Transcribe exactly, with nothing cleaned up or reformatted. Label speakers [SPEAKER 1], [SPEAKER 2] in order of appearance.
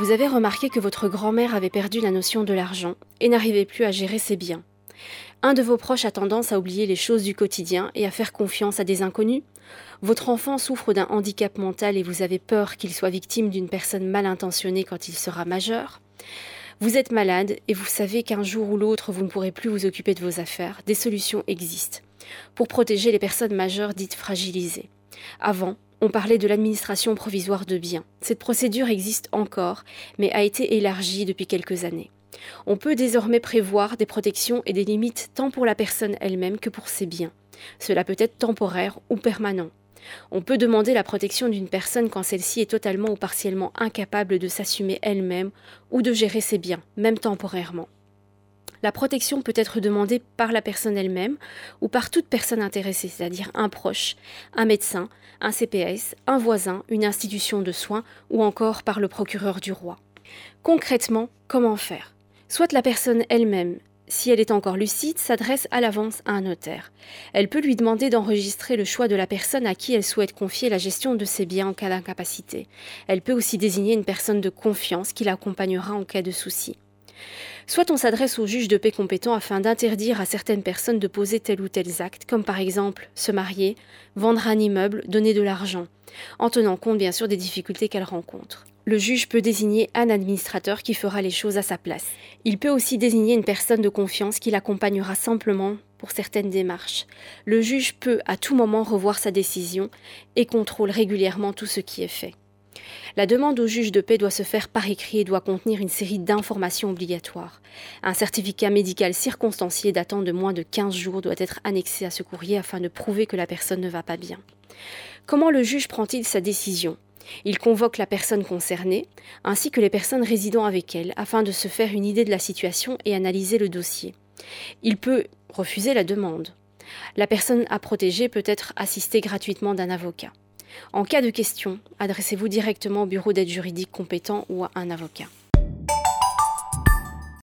[SPEAKER 1] Vous avez remarqué que votre grand-mère avait perdu la notion de l'argent et n'arrivait plus à gérer ses biens. Un de vos proches a tendance à oublier les choses du quotidien et à faire confiance à des inconnus. Votre enfant souffre d'un handicap mental et vous avez peur qu'il soit victime d'une personne mal intentionnée quand il sera majeur. Vous êtes malade et vous savez qu'un jour ou l'autre vous ne pourrez plus vous occuper de vos affaires. Des solutions existent pour protéger les personnes majeures dites fragilisées. Avant, on parlait de l'administration provisoire de biens. Cette procédure existe encore, mais a été élargie depuis quelques années. On peut désormais prévoir des protections et des limites tant pour la personne elle-même que pour ses biens. Cela peut être temporaire ou permanent. On peut demander la protection d'une personne quand celle-ci est totalement ou partiellement incapable de s'assumer elle-même ou de gérer ses biens, même temporairement. La protection peut être demandée par la personne elle-même ou par toute personne intéressée, c'est-à-dire un proche, un médecin, un C P S, un voisin, une institution de soins ou encore par le procureur du roi. Concrètement, comment faire ? Soit la personne elle-même, si elle est encore lucide, s'adresse à l'avance à un notaire. Elle peut lui demander d'enregistrer le choix de la personne à qui elle souhaite confier la gestion de ses biens en cas d'incapacité. Elle peut aussi désigner une personne de confiance qui l'accompagnera en cas de souci. Soit on s'adresse au juge de paix compétent afin d'interdire à certaines personnes de poser tel ou tel acte, comme par exemple se marier, vendre un immeuble, donner de l'argent, en tenant compte bien sûr des difficultés qu'elles rencontrent. Le juge peut désigner un administrateur qui fera les choses à sa place. Il peut aussi désigner une personne de confiance qui l'accompagnera simplement pour certaines démarches. Le juge peut à tout moment revoir sa décision et contrôle régulièrement tout ce qui est fait. La demande au juge de paix doit se faire par écrit et doit contenir une série d'informations obligatoires. Un certificat médical circonstancié datant de moins de quinze jours doit être annexé à ce courrier afin de prouver que la personne ne va pas bien. Comment le juge prend-il sa décision ? Il convoque la personne concernée, ainsi que les personnes résidant avec elle, afin de se faire une idée de la situation et analyser le dossier. Il peut refuser la demande. La personne à protéger peut être assistée gratuitement d'un avocat. En cas de question, adressez-vous directement au bureau d'aide juridique compétent ou à un avocat.